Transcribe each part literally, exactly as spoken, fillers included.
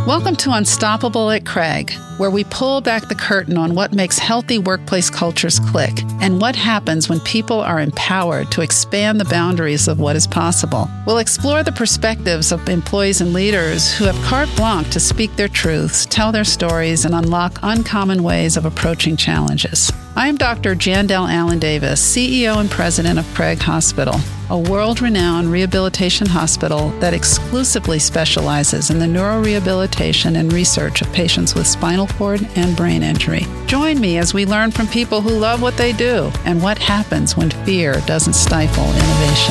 Welcome to Unstoppable at Craig, where we pull back the curtain on what makes healthy workplace cultures click and what happens when people are empowered to expand the boundaries of what is possible. We'll explore the perspectives of employees and leaders who have carte blanche to speak their truths, tell their stories, and unlock uncommon ways of approaching challenges. I'm Doctor Jandel Allen Davis, C E O and President of Craig Hospital, a world-renowned rehabilitation hospital that exclusively specializes in the neurorehabilitation and research of patients with spinal cord and brain injury. Join me as we learn from people who love what they do and what happens when fear doesn't stifle innovation.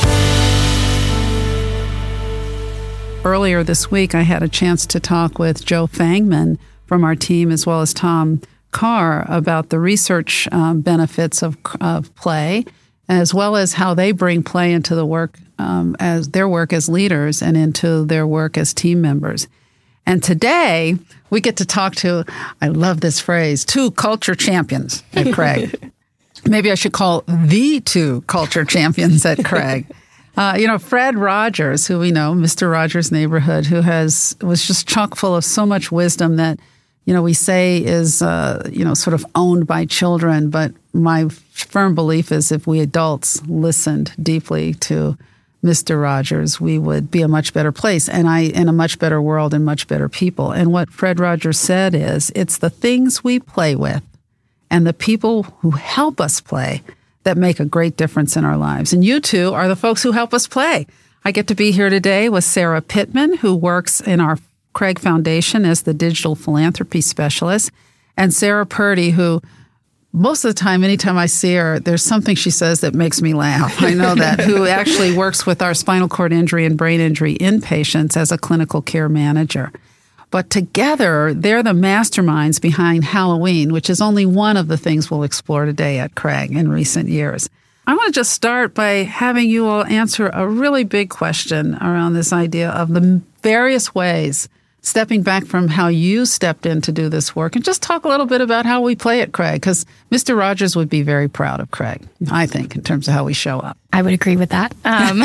Earlier this week, I had a chance to talk with Joe Fangman from our team, as well as Tom Carr, about the research um, benefits of, of play, as well as how they bring play into the work um, as their work as leaders and into their work as team members. And today we get to talk to, I love this phrase, two culture champions at Craig. Maybe I should call the two culture champions at Craig. Uh, you know, Fred Rogers, who we know, Mister Rogers' Neighborhood, who has was just chock full of so much wisdom that, you know, we say is, uh, you know, sort of owned by children. But my firm belief is if we adults listened deeply to Mister Rogers, we would be a much better place and I in a much better world and much better people. And what Fred Rogers said is it's the things we play with and the people who help us play that make a great difference in our lives. And you two are the folks who help us play. I get to be here today with Sarah Pittman, who works in our Craig Foundation as the digital philanthropy specialist, and Sarah Purdy, who most of the time, anytime I see her, there's something she says that makes me laugh. I know that, who actually works with our spinal cord injury and brain injury inpatients as a clinical care manager. But together, they're the masterminds behind Halloween, which is only one of the things we'll explore today at Craig in recent years. I want to just start by having you all answer a really big question around this idea of the various ways, stepping back from how you stepped in to do this work, and just talk a little bit about how we play at Craig, because Mister Rogers would be very proud of Craig, I think, in terms of how we show up. I would agree with that. Um,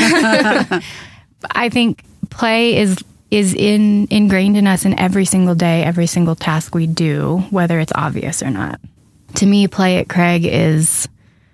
I think play is is in ingrained in us in every single day, every single task we do, whether it's obvious or not. To me, play at Craig is,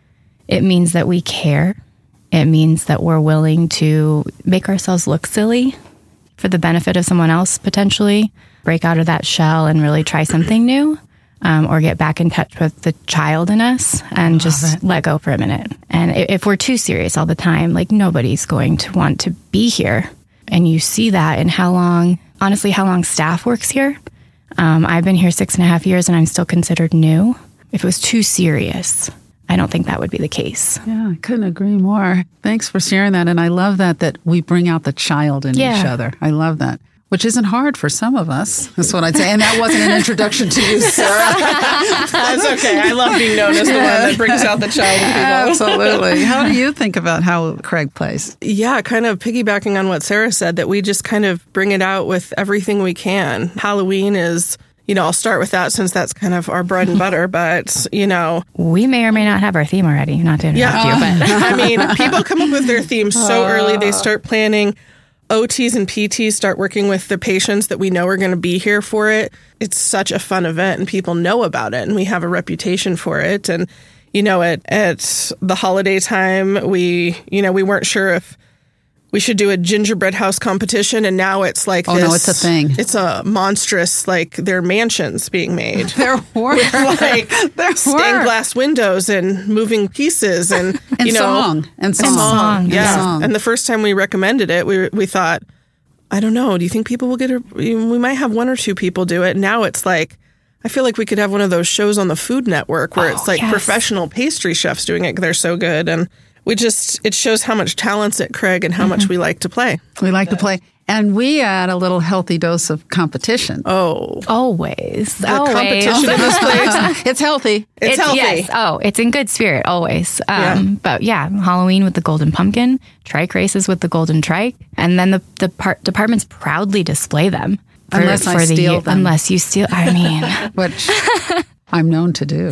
it means that we care. It means that we're willing to make ourselves look silly for the benefit of someone else, potentially, break out of that shell and really try something new, um, or get back in touch with the child in us and just it. let go for a minute. And if we're too serious all the time, like nobody's going to want to be here. And you see that in how long, honestly, how long staff works here. Um, I've been here six and a half years and I'm still considered new. If it was too serious, I don't think that would be the case. Yeah, I couldn't agree more. Thanks for sharing that. And I love that, that we bring out the child in yeah. each other. I love that, which isn't hard for some of us. That's what I'd say. And that wasn't an introduction to you, Sarah. That's okay. I love being known as the one that brings out the child in people. Absolutely. How do you think about how Craig plays? Yeah, kind of piggybacking on what Sarah said, that we just kind of bring it out with everything we can. Halloween is... You know, I'll start with that since that's kind of our bread and butter, but, you know. We may or may not have our theme already, not to interrupt yeah. you, but. I mean, people come up with their themes so early. They start planning. O Ts and P Ts start working with the patients that we know are going to be here for it. It's such a fun event and people know about it and we have a reputation for it. And, you know, at, at the holiday time, we, you know, we weren't sure if we should do a gingerbread house competition, and now it's like oh, this. Oh, no, it's a thing. It's a monstrous, like, there are mansions being made. There were. With, like, there stained glass windows and moving pieces and, and you know. Song. And song. And song. Yeah. And song. And the first time we recommended it, we we thought, I don't know, do you think people will get it? We might have one or two people do it. Now it's like, I feel like we could have one of those shows on the Food Network where oh, it's like yes. professional pastry chefs doing it. They're so good. And we just, it shows how much talent's at Craig and how mm-hmm. much we like to play. We like to play. And we add a little healthy dose of competition. Oh. Always. The always. competition in this place. It's healthy. It's, it's healthy. Yes. Oh, it's in good spirit, always. Um, yeah. But yeah, Halloween with the golden pumpkin, trike races with the golden trike, and then the, the par- departments proudly display them. For, unless for I the, steal them. Unless you steal, I mean. Which I'm known to do.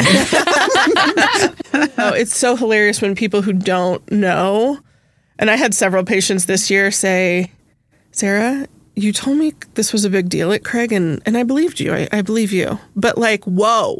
Oh, it's so hilarious when people who don't know, and I had several patients this year say, Sarah, you told me this was a big deal at Craig, and, and I believed you. I, I believe you. But like, whoa.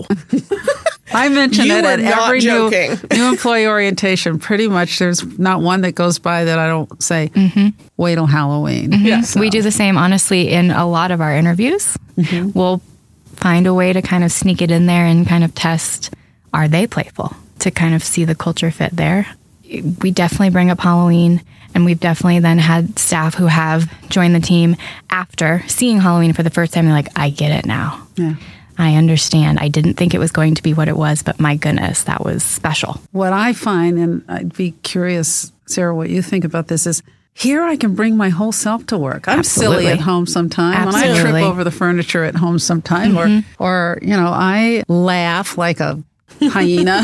I mention You it are at not every new, joking. new employee orientation. Pretty much there's not one that goes by that I don't say, mm-hmm. wait till Halloween. Mm-hmm. Yeah. So. We do the same, honestly, in a lot of our interviews. Mm-hmm. We'll find a way to kind of sneak it in there and kind of test, are they playful, to kind of see the culture fit there. We definitely bring up Halloween, and we've definitely then had staff who have joined the team after seeing Halloween for the first time. They're like, I get it now. Yeah. I understand. I didn't think it was going to be what it was, but my goodness, that was special. What I find, and I'd be curious, Sarah, what you think about this, is here I can bring my whole self to work. I'm Absolutely. silly at home sometime. Absolutely. When I trip over the furniture at home sometime, mm-hmm. or, or, you know, I laugh like a hyena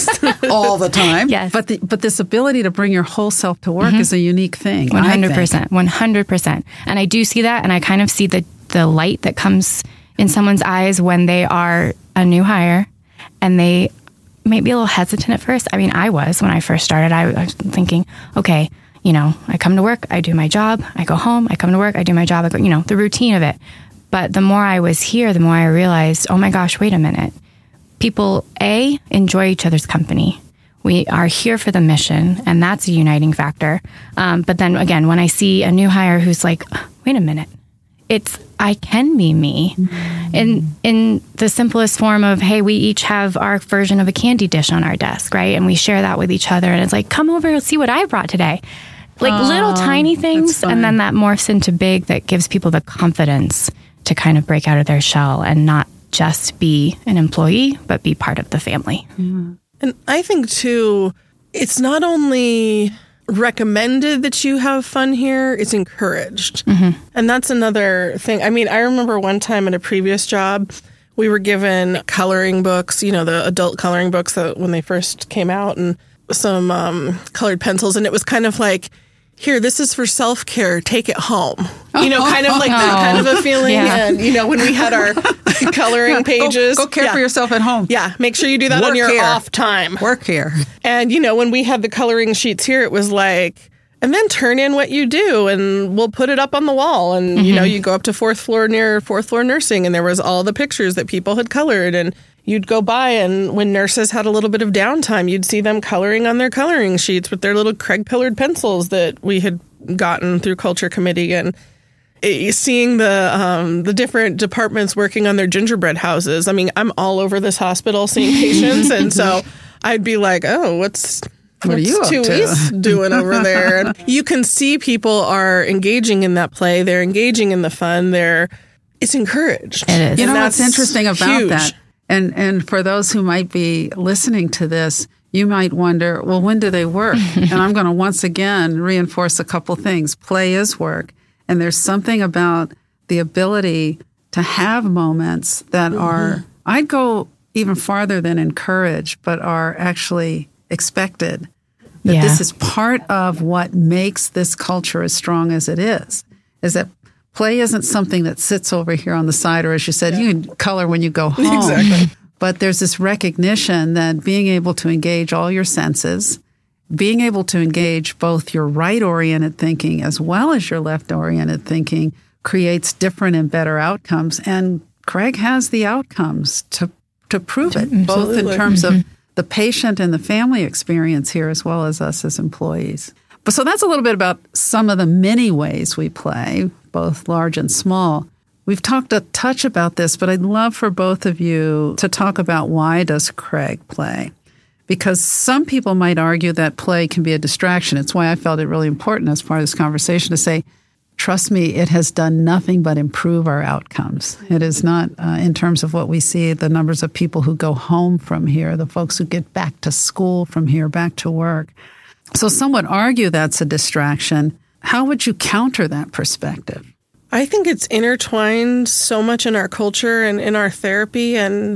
all the time. Yes. But the, but this ability to bring your whole self to work mm-hmm. is a unique thing. one hundred percent. one hundred percent. And I do see that, and I kind of see the, the light that comes in someone's eyes when they are a new hire and they might be a little hesitant at first. I mean, I was when I first started. I was thinking, okay, you know, I come to work, I do my job, I go home, I come to work, I do my job, I go, you know, the routine of it. But the more I was here, the more I realized, oh my gosh, wait a minute. People, A, enjoy each other's company. We are here for the mission, and that's a uniting factor. Um, but then again, when I see a new hire who's like, wait a minute, it's, I can be me. Mm-hmm. In in the simplest form of, hey, we each have our version of a candy dish on our desk, right? And we share that with each other. And it's like, come over and see what I brought today. Like oh, little tiny things. And then that morphs into big that gives people the confidence to kind of break out of their shell and not just be an employee, but be part of the family. Yeah. And I think, too, it's not only recommended that you have fun here, it's encouraged. Mm-hmm. And that's another thing. I mean, I remember one time at a previous job, we were given coloring books, you know, the adult coloring books that when they first came out, and some um, colored pencils. And it was kind of like, here, this is for self-care, take it home. You know, kind of like that kind of a feeling. Yeah. And, you know, when we had our coloring yeah, pages. Go, go care yeah. for yourself at home. Yeah, make sure you do that Work on your here. off time. Work here. And, you know, when we had the coloring sheets here, it was like, and then turn in what you do and we'll put it up on the wall. And, mm-hmm. you know, you go up to fourth floor near fourth floor nursing and there was all the pictures that people had colored, and you'd go by, and when nurses had a little bit of downtime, you'd see them coloring on their coloring sheets with their little Craig colored pencils that we had gotten through Culture Committee. And it, seeing the um, the different departments working on their gingerbread houses. I mean, I'm all over this hospital seeing patients, and so I'd be like, oh, what's... What are you up to? What's doing over there? And you can see people are engaging in that play. They're engaging in the fun. They're it's encouraged. It is. You know and what's interesting about huge. that? And and for those who might be listening to this, you might wonder, well, when do they work? And I'm going to once again reinforce a couple things. Play is work. And there's something about the ability to have moments that mm-hmm. are, I'd go even farther than encouraged, but are actually expected. That yeah. this is part of what makes this culture as strong as it is, is that play isn't something that sits over here on the side, or as you said, yeah. you can color when you go home. Exactly. But there's this recognition that being able to engage all your senses, being able to engage both your right-oriented thinking as well as your left-oriented thinking creates different and better outcomes. And Craig has the outcomes to to prove it, Absolutely. both in terms mm-hmm. of the patient and the family experience here, as well as us as employees. But so that's a little bit about some of the many ways we play, both large and small. We've talked a touch about this, but I'd love for both of you to talk about why does Craig play? Because some people might argue that play can be a distraction. It's why I felt it really important as part of this conversation to say, trust me, it has done nothing but improve our outcomes. It is not, uh, in terms of what we see, the numbers of people who go home from here, the folks who get back to school from here, back to work. So some would argue that's a distraction. How would you counter that perspective? I think it's intertwined so much in our culture and in our therapy and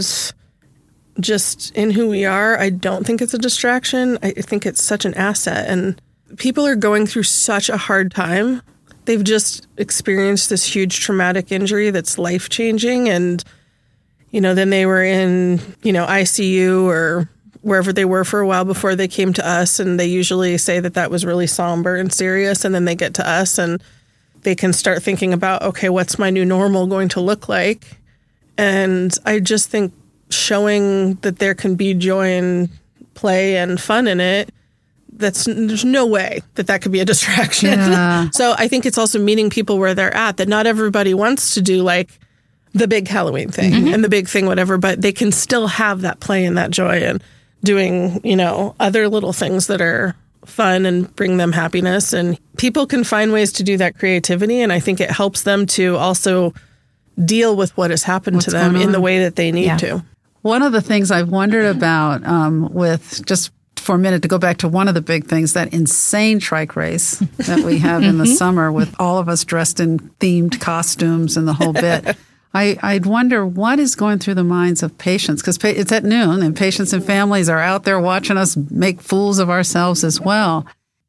just in who we are. I don't think it's a distraction. I think it's such an asset. And people are going through such a hard time. They've just experienced this huge traumatic injury that's life-changing. And, you know, then they were in, you know, I C U or wherever they were for a while before they came to us. And they usually say that that was really somber and serious. And then they get to us and they can start thinking about, okay, what's my new normal going to look like? And I just think showing that there can be joy and play and fun in it, that's there's no way that that could be a distraction. Yeah. So I think it's also meeting people where they're at, that not everybody wants to do like the big Halloween thing mm-hmm. and the big thing, whatever, but they can still have that play and that joy and doing, you know, other little things that are fun and bring them happiness. And people can find ways to do that creativity. And I think it helps them to also deal with what has happened What's to them in the way that they need yeah. to. One of the things I've wondered about um, with just for a minute to go back to one of the big things, that insane trike race that we have in the summer with all of us dressed in themed costumes and the whole bit. I, I'd wonder what is going through the minds of patients, because pa- it's at noon and patients and families are out there watching us make fools of ourselves as well.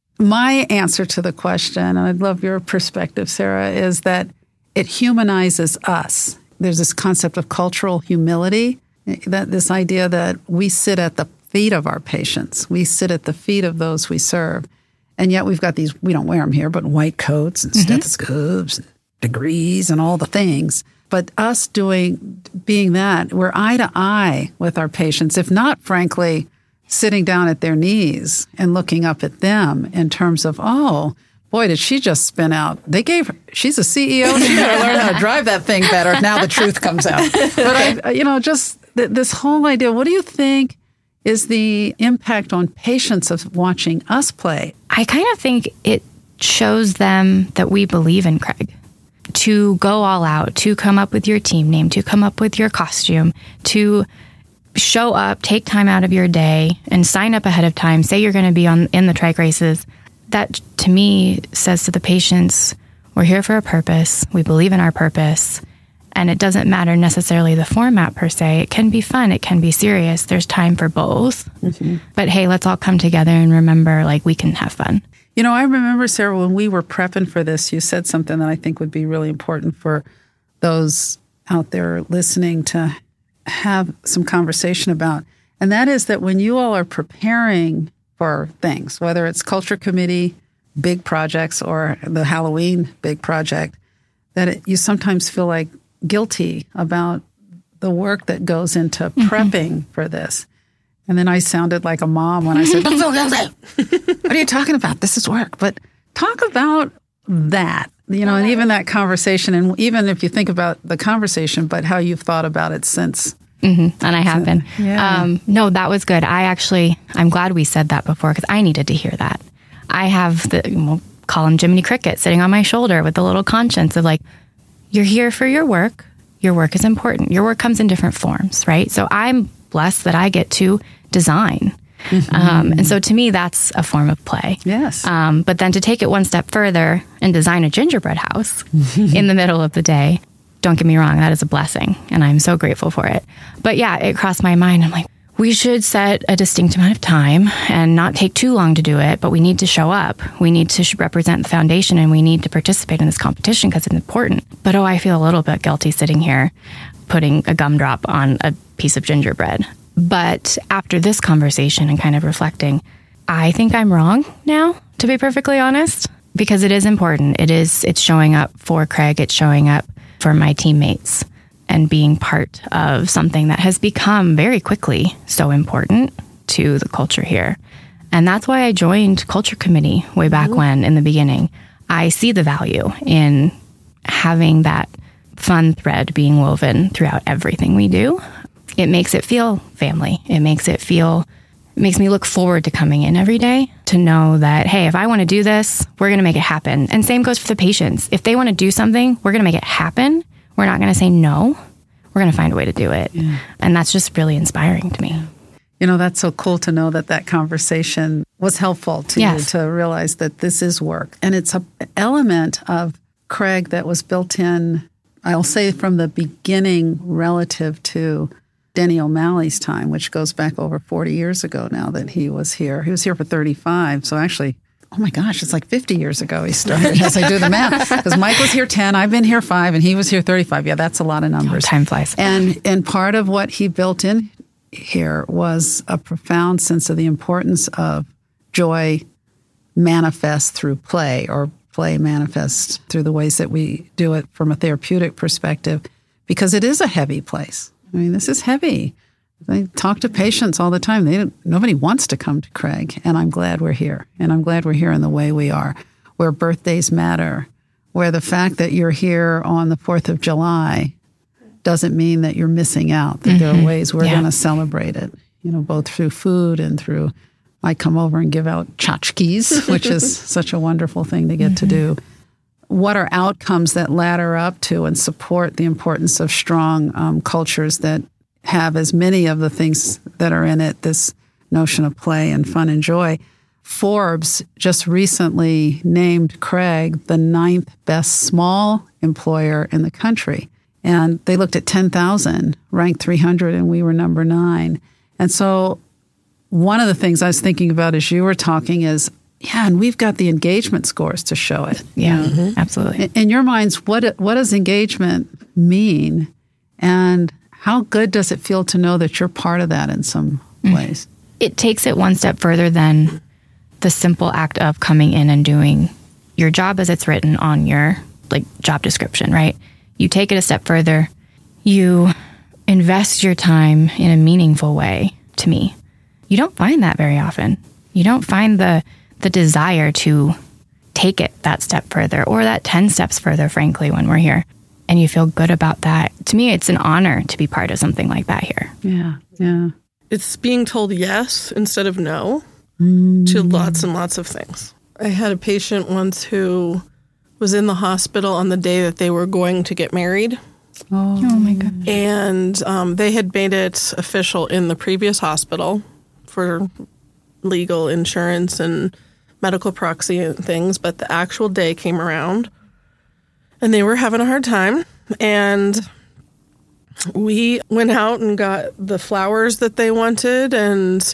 My answer to the question, and I'd love your perspective, Sarah, is that it humanizes us. There's this concept of cultural humility, that this idea that we sit at the feet of our patients. We sit at the feet of those we serve. And yet we've got these, we don't wear them here, but white coats and mm-hmm. stethoscopes and degrees and all the things. But us doing, being that, we're eye to eye with our patients, if not, frankly, sitting down at their knees and looking up at them in terms of, oh, boy, did she just spin out. They gave her, she's a C E O. She better learn how to drive that thing better. Now the truth comes out. But, I, you know, just th- this whole idea, what do you think is the impact on patients of watching us play? I kind of think it shows them that we believe in Craig. To go all out, to come up with your team name, to come up with your costume, to show up, take time out of your day and sign up ahead of time, say you're going to be on in the trike races. That, to me, says to the patients, we're here for a purpose. We believe in our purpose. And it doesn't matter necessarily the format per se. It can be fun. It can be serious. There's time for both. Mm-hmm. But hey, let's all come together and remember, like, we can have fun. You know, I remember, Sarah, when we were prepping for this, you said something that I think would be really important for those out there listening to have some conversation about. And that is that when you all are preparing for things, whether it's culture committee, big projects, or the Halloween big project, that it, you sometimes feel like guilty about the work that goes into mm-hmm. prepping for this. And then I sounded like a mom when I said, don't feel guilty. What are you talking about? This is work. But talk about that, you know, and even that conversation. And even if you think about the conversation, but how you've thought about it since. Mm-hmm. And I have so, been. Yeah. Um, no, that was good. I actually, I'm glad we said that before because I needed to hear that. I have the, we'll call him Jiminy Cricket, sitting on my shoulder with a little conscience of like, you're here for your work. Your work is important. Your work comes in different forms, right? So I'm blessed that I get to design. Mm-hmm. Um, and so to me, that's a form of play. Yes. Um, but then to take it one step further and design a gingerbread house in the middle of the day, don't get me wrong, that is a blessing. And I'm so grateful for it. But yeah, it crossed my mind. I'm like, we should set a distinct amount of time and not take too long to do it, but we need to show up. We need to represent the foundation and we need to participate in this competition because it's important. But oh, I feel a little bit guilty sitting here putting a gumdrop on a piece of gingerbread. But after this conversation and kind of reflecting, I think I'm wrong now, to be perfectly honest, because it is important. It is, it's showing up for Craig. It's showing up for my teammates and being part of something that has become very quickly so important to the culture here. And that's why I joined Culture Committee way back mm-hmm. when in the beginning. I see the value in having that fun thread being woven throughout everything we do. It makes it feel family. It makes it feel, it makes me look forward to coming in every day to know that, hey, if I want to do this, we're going to make it happen. And same goes for the patients. If they want to do something, we're going to make it happen. We're not going to say no. We're going to find a way to do it. Yeah. And that's just really inspiring to me. You know, that's so cool to know that that conversation was helpful to yes. you to realize that this is work. And it's an element of Craig that was built in, I'll say from the beginning relative to Denny O'Malley's time, which goes back over forty years ago now that he was here. He was here for thirty-five. So actually, oh my gosh, it's like fifty years ago he started as I do the math. Because Mike was here ten, I've been here five, and he was here thirty-five. Yeah, that's a lot of numbers. Oh, time flies. And, and part of what he built in here was a profound sense of the importance of joy manifest through play or play manifests through the ways that we do it from a therapeutic perspective, because it is a heavy place. I mean, this is heavy. I talk to patients all the time. They don't, nobody wants to come to Craig, and I'm glad we're here. And I'm glad we're here in the way we are, where birthdays matter, where the fact that you're here on the fourth of July doesn't mean that you're missing out, that mm-hmm. there are ways we're yeah. going to celebrate it, you know, both through food and through, I come over and give out tchotchkes, which is such a wonderful thing to get mm-hmm. to do. What are outcomes that ladder up to and support the importance of strong um, cultures that have as many of the things that are in it, this notion of play and fun and joy? Forbes just recently named Craig the ninth best small employer in the country. And they looked at ten thousand, ranked three hundred, and we were number nine. And so one of the things I was thinking about as you were talking is, yeah, and we've got the engagement scores to show it. Yeah, mm-hmm. absolutely. In, in your minds, what what does engagement mean? And how good does it feel to know that you're part of that in some mm-hmm. ways? It takes it one step further than the simple act of coming in and doing your job as it's written on your like job description, right? You take it a step further. You invest your time in a meaningful way, to me. You don't find that very often. You don't find the the desire to take it that step further, or that ten steps further, frankly, when we're here. And you feel good about that. To me, it's an honor to be part of something like that here. Yeah, yeah. It's being told yes instead of no mm. to lots and lots of things. I had a patient once who was in the hospital on the day that they were going to get married. Oh, oh my God. And um, they had made it official in the previous hospital for legal insurance and medical proxy and things, but the actual day came around and they were having a hard time. And we went out and got the flowers that they wanted and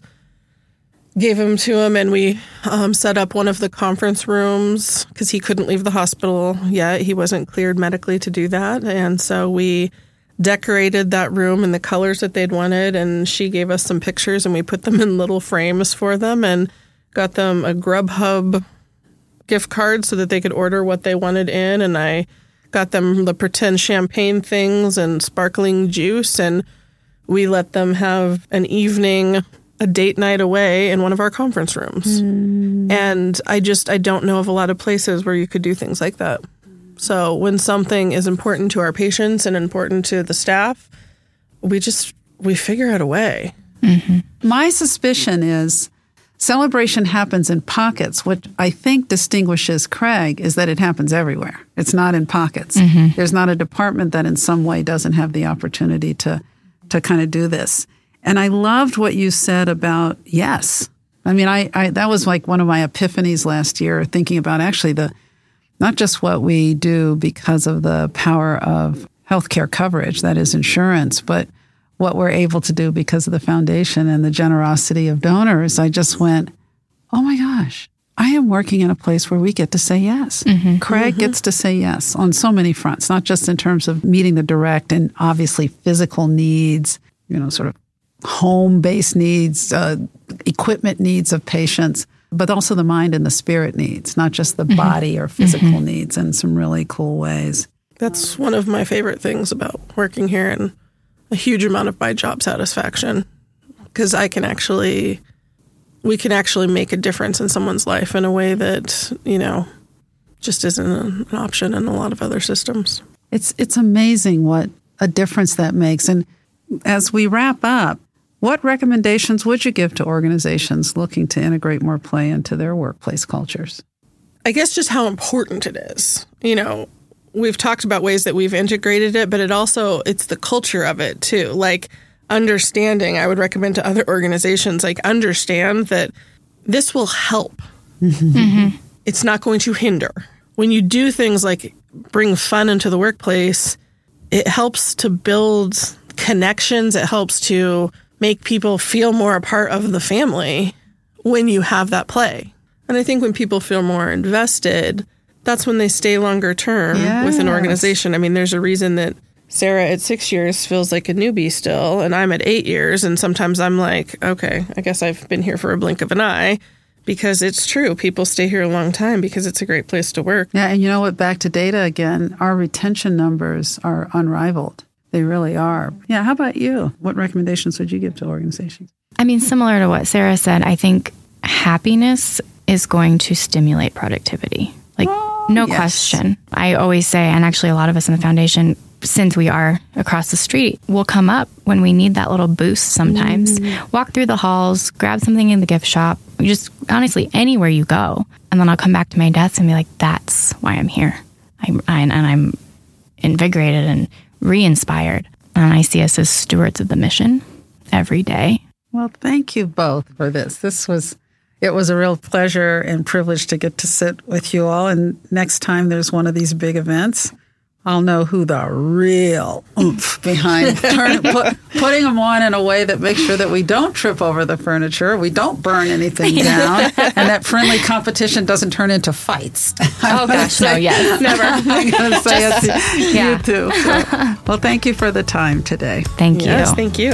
gave them to him, and we um, set up one of the conference rooms because he couldn't leave the hospital yet. He wasn't cleared medically to do that. And so we decorated that room in the colors that they'd wanted, and she gave us some pictures, and we put them in little frames for them and got them a Grubhub gift card so that they could order what they wanted in. And I got them the pretend champagne things and sparkling juice, and we let them have an evening, a date night away in one of our conference rooms. Mm. And I just, I don't know of a lot of places where you could do things like that. So when something is important to our patients and important to the staff, we just, we figure out a way. Mm-hmm. My suspicion is celebration happens in pockets. What I think distinguishes Craig is that it happens everywhere. It's not in pockets. Mm-hmm. There's not a department that in some way doesn't have the opportunity to, to kind of do this. And I loved what you said about yes. I mean, I, I that was like one of my epiphanies last year, thinking about actually the not just what we do because of the power of healthcare coverage, that is insurance, but what we're able to do because of the foundation and the generosity of donors. I just went, oh my gosh, I am working in a place where we get to say yes. Mm-hmm. Craig mm-hmm. gets to say yes on so many fronts, not just in terms of meeting the direct and obviously physical needs, you know, sort of home-based needs, uh, equipment needs of patients, but also the mind and the spirit needs, not just the mm-hmm. body or physical mm-hmm. needs, in some really cool ways. That's one of my favorite things about working here, and a huge amount of my job satisfaction, because I can actually, we can actually make a difference in someone's life in a way that, you know, just isn't an option in a lot of other systems. It's it's amazing what a difference that makes. And as we wrap up, what recommendations would you give to organizations looking to integrate more play into their workplace cultures? I guess just how important it is. You know, we've talked about ways that we've integrated it, but it also, it's the culture of it too. Like understanding, I would recommend to other organizations, like understand that this will help. Mm-hmm. It's not going to hinder. When you do things like bring fun into the workplace, it helps to build connections. It helps to make people feel more a part of the family when you have that play. And I think when people feel more invested, that's when they stay longer term yes. with an organization. I mean, there's a reason that Sarah at six years feels like a newbie still, and I'm at eight years. And sometimes I'm like, okay, I guess I've been here for a blink of an eye, because it's true. People stay here a long time because it's a great place to work. Yeah, and you know what? Back to data again, our retention numbers are unrivaled. They really are. Yeah, how about you? What recommendations would you give to organizations? I mean, similar to what Sarah said, I think happiness is going to stimulate productivity. Like, oh, no yes. question. I always say, and actually a lot of us in the foundation, since we are across the street, will come up when we need that little boost sometimes. Mm. Walk through the halls, grab something in the gift shop, just honestly, anywhere you go. And then I'll come back to my desk and be like, that's why I'm here. I, I, and I'm invigorated and re-inspired. And I see us as stewards of the mission every day. Well, thank you both for this. This was, it was a real pleasure and privilege to get to sit with you all. And next time there's one of these big events, I'll know who the real oomph behind turn, put, putting them on in a way that makes sure that we don't trip over the furniture, we don't burn anything down, and that friendly competition doesn't turn into fights. Oh, gosh, say, no, yes. Never. I'm going to say Just, it to yeah. you, too. So, well, thank you for the time today. Thank you. Yes, thank you.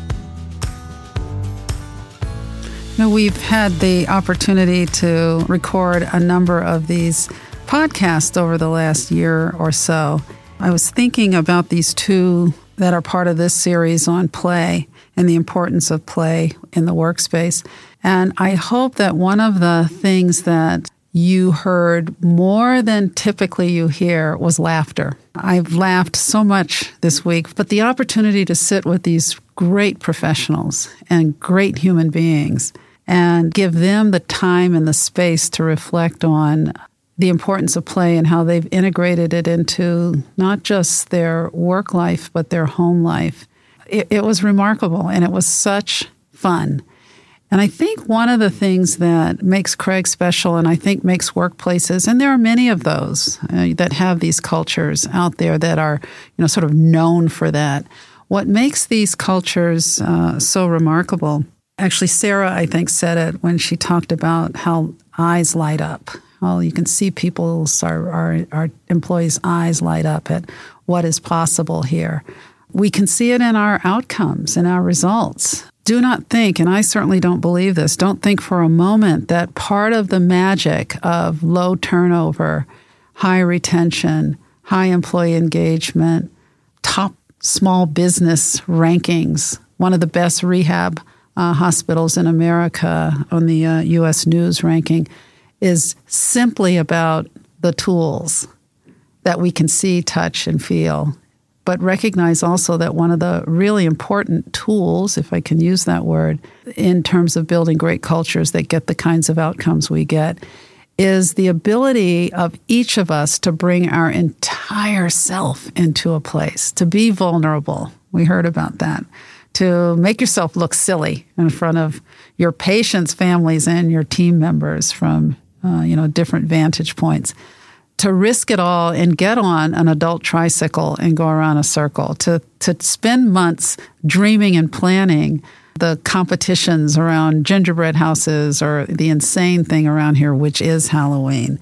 You know, we've had the opportunity to record a number of these podcast over the last year or so. I was thinking about these two that are part of this series on play and the importance of play in the workspace. And I hope that one of the things that you heard more than typically you hear was laughter. I've laughed so much this week, but the opportunity to sit with these great professionals and great human beings and give them the time and the space to reflect on the importance of play and how they've integrated it into not just their work life, but their home life. It, it was remarkable, and it was such fun. And I think one of the things that makes Craig special, and I think makes workplaces, and there are many of those uh, that have these cultures out there that are, you know, sort of known for that. What makes these cultures uh, so remarkable, actually Sarah, I think, said it when she talked about how eyes light up. Well, you can see people's, our, our, our employees' eyes light up at what is possible here. We can see it in our outcomes and our results. Do not think, and I certainly don't believe this, don't think for a moment that part of the magic of low turnover, high retention, high employee engagement, top small business rankings, one of the best rehab uh, hospitals in America on the uh, U S News ranking, is simply about the tools that we can see, touch, and feel. But recognize also that one of the really important tools, if I can use that word, in terms of building great cultures that get the kinds of outcomes we get, is the ability of each of us to bring our entire self into a place, to be vulnerable. We heard about that. To make yourself look silly in front of your patients, families, and your team members from Uh, you know, different vantage points, to risk it all and get on an adult tricycle and go around a circle, to to spend months dreaming and planning the competitions around gingerbread houses or the insane thing around here, which is Halloween,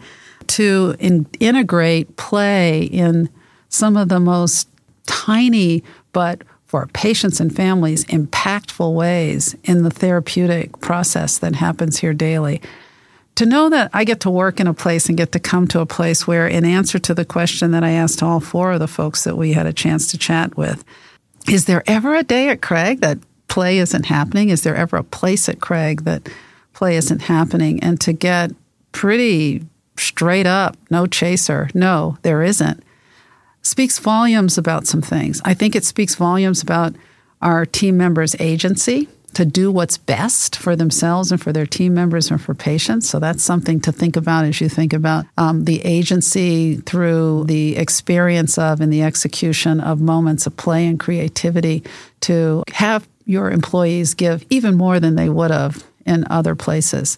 to in, integrate play in some of the most tiny but for patients and families impactful ways in the therapeutic process that happens here daily. To know that I get to work in a place and get to come to a place where, in answer to the question that I asked all four of the folks that we had a chance to chat with, is there ever a day at Craig that play isn't happening? Is there ever a place at Craig that play isn't happening? And to get pretty straight up, no chaser, no, there isn't, speaks volumes about some things. I think it speaks volumes about our team members' agency to do what's best for themselves and for their team members and for patients. So that's something to think about as you think about um, the agency through the experience of and the execution of moments of play and creativity to have your employees give even more than they would have in other places.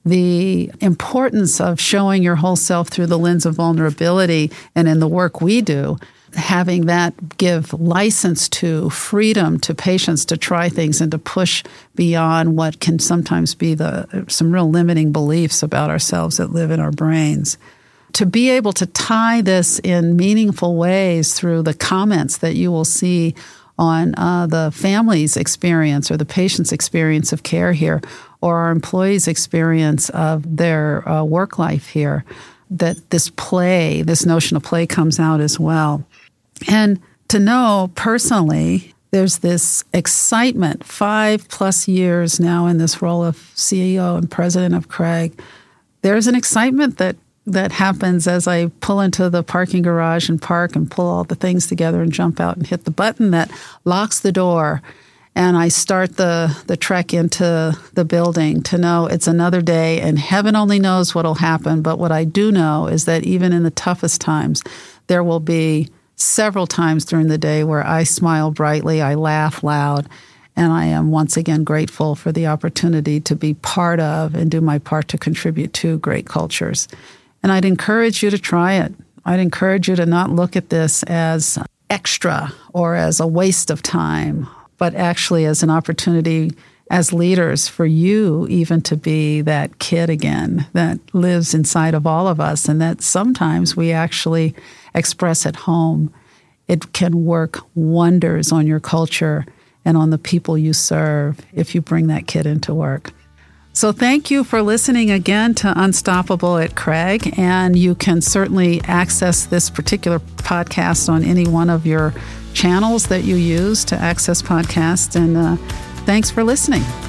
The importance of showing your whole self through the lens of vulnerability, and in the work we do, having that give license to, freedom to patients to try things and to push beyond what can sometimes be the some real limiting beliefs about ourselves that live in our brains. To be able to tie this in meaningful ways through the comments that you will see on uh, the family's experience or the patient's experience of care here, or our employees' experience of their uh, work life here, that this play, this notion of play comes out as well. And to know personally, there's this excitement, five plus years now in this role of C E O and president of Craig. There's an excitement that that happens as I pull into the parking garage and park and pull all the things together and jump out and hit the button that locks the door. And I start the, the trek into the building to know it's another day and heaven only knows what will happen. But what I do know is that even in the toughest times, there will be several times during the day where I smile brightly, I laugh loud, and I am once again grateful for the opportunity to be part of and do my part to contribute to great cultures. And I'd encourage you to try it. I'd encourage you to not look at this as extra or as a waste of time, but actually as an opportunity as leaders for you even to be that kid again that lives inside of all of us and that sometimes we actually express at home. It can work wonders on your culture and on the people you serve if you bring that kid into work. So thank you for listening again to Unstoppable at Craig, and you can certainly access this particular podcast on any one of your channels that you use to access podcasts, and uh, thanks for listening.